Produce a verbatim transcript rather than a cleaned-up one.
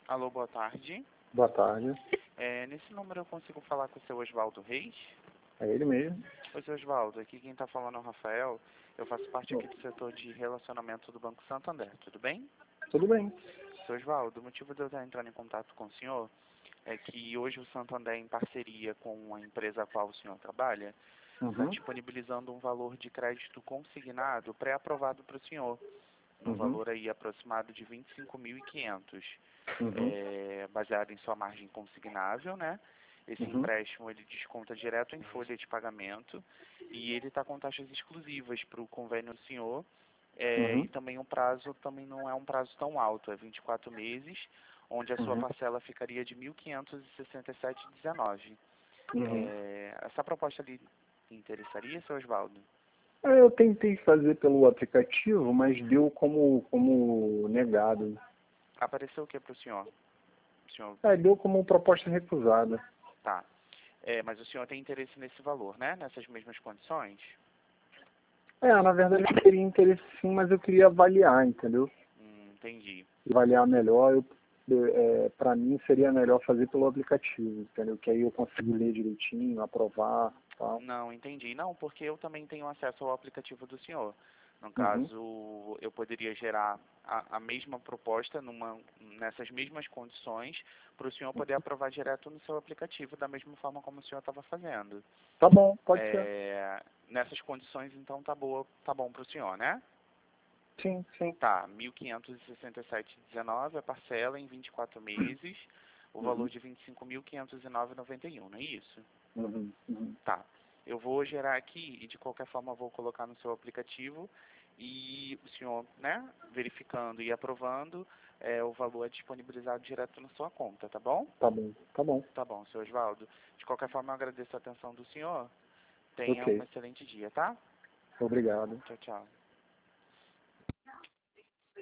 Alô, boa tarde. Boa tarde. É, nesse número eu consigo falar com o seu Oswaldo Reis? É ele mesmo? Oi, seu Oswaldo, aqui quem está falando é o Rafael. Eu faço parte aqui do setor de relacionamento do Banco Santander, tudo bem? Tudo bem. Seu Oswaldo, o motivo de eu estar entrando em contato com o senhor é que hoje o Santander, em parceria com a empresa a qual o senhor trabalha, está Uhum. disponibilizando um valor de crédito consignado pré-aprovado para o senhor, no Uhum. valor aí aproximado de vinte e cinco mil e quinhentos. Uhum. É, baseado em sua margem consignável, né? Esse Uhum. empréstimo ele desconta direto em folha de pagamento e ele está com taxas exclusivas para o convênio do senhor, é, Uhum. e também o prazo também não é um prazo tão alto, é vinte e quatro meses, onde a sua Uhum. parcela ficaria de mil quinhentos e sessenta e sete reais e dezenove centavos. Uhum. É, essa proposta lhe interessaria, seu Oswaldo? É, eu tentei fazer pelo aplicativo, mas deu como, como negado. Apareceu o que para o senhor? O senhor É, deu como proposta recusada. tá. É, mas o senhor tem interesse nesse valor, né? Nessas mesmas condições? É, na verdade eu teria interesse sim, mas eu queria avaliar, entendeu? Hum, entendi. Avaliar melhor, eu, é, para mim seria melhor fazer pelo aplicativo, entendeu? Que aí eu consigo ler direitinho, aprovar, tal. Não, entendi. Não, porque eu também tenho acesso ao aplicativo do senhor. No Uhum. caso, eu poderia gerar a, a mesma proposta numa, nessas mesmas condições para o senhor poder aprovar direto no seu aplicativo, da mesma forma como o senhor estava fazendo. Tá bom, pode ser. É, nessas condições, então, tá, boa, tá bom para o senhor, né? Sim, sim. Tá, mil quinhentos e sessenta e sete reais e dezenove, a parcela em vinte e quatro meses, o valor Uhum. de vinte e cinco mil quinhentos e nove reais e noventa e um, não é isso? Uhum. Uhum. Tá. Eu vou gerar aqui e de qualquer forma vou colocar no seu aplicativo e o senhor, né, verificando e aprovando, é, o valor é disponibilizado direto na sua conta, tá bom? Tá bom, tá bom. Tá bom, seu Oswaldo. De qualquer forma eu agradeço a atenção do senhor. Tenha um Ok. excelente dia, tá? Obrigado. Tchau, tchau.